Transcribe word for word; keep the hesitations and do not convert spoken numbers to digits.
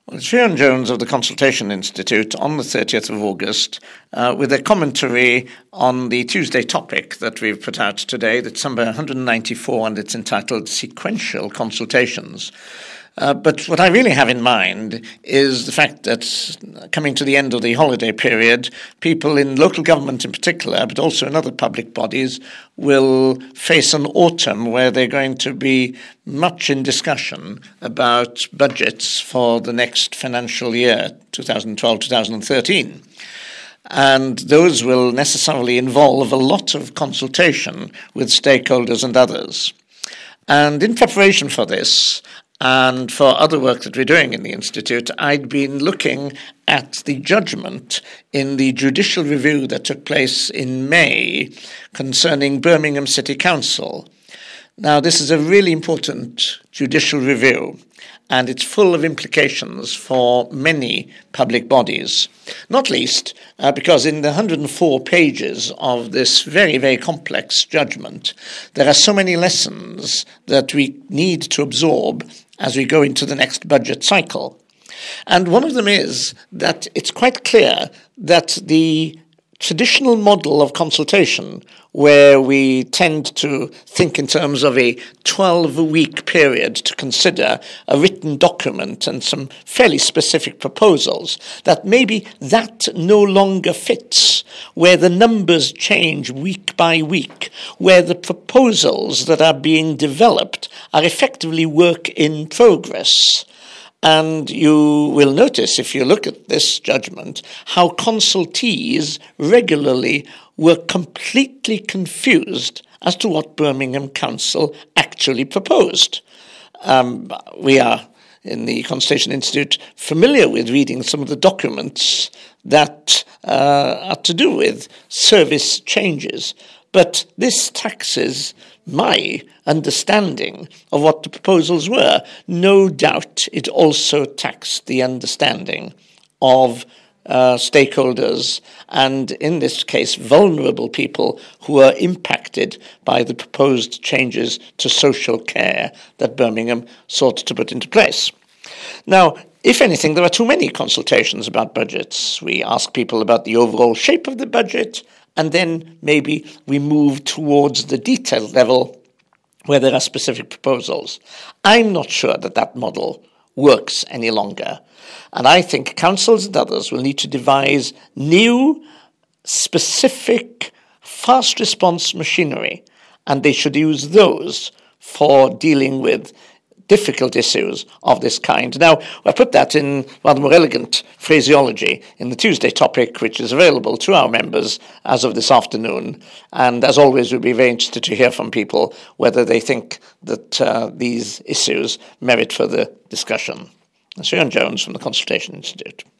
Well, it's Fionn Jones of the Consultation Institute on the thirtieth of August uh, with a commentary on the Tuesday topic that we've put out today. That's number one hundred ninety-four, and it's entitled Sequential Consultations. Uh, but what I really have in mind is the fact that coming to the end of the holiday period, people in local government in particular, but also in other public bodies, will face an autumn where they're going to be much in discussion about budgets for the next financial year, twenty twelve to twenty thirteen. And those will necessarily involve a lot of consultation with stakeholders and others. And in preparation for this, and for other work that we're doing in the Institute, I'd been looking at the judgment in the judicial review that took place in May concerning Birmingham City Council. Now, this is a really important judicial review, and it's full of implications for many public bodies, not least uh, because in the one hundred four pages of this very, very complex judgment, there are so many lessons that we need to absorb as we go into the next budget cycle. And one of them is that it's quite clear that the traditional model of consultation, where we tend to think in terms of a twelve-week period to consider a written document and some fairly specific proposals, that maybe that no longer fits, where the numbers change week by week, where the proposals that are being developed are effectively work in progress. And you will notice, if you look at this judgment, how consultees regularly were completely confused as to what Birmingham Council actually proposed. Um, we are, in the Consultation Institute, familiar with reading some of the documents that uh, are to do with service changes, but this taxes my understanding of what the proposals were. No doubt it also taxed the understanding of uh, stakeholders and, in this case, vulnerable people who are impacted by the proposed changes to social care that Birmingham sought to put into place. Now, if anything, there are too many consultations about budgets. We ask people about the overall shape of the budget, and then maybe we move towards the detailed level where there are specific proposals. I'm not sure that that model works any longer. And I think councils and others will need to devise new, specific, fast response machinery, and they should use those for dealing with difficult issues of this kind. Now, I put that in rather more elegant phraseology in the Tuesday topic, which is available to our members as of this afternoon. And as always, we'll be very interested to hear from people whether they think that uh, these issues merit further discussion. That's Fionn Jones from the Consultation Institute.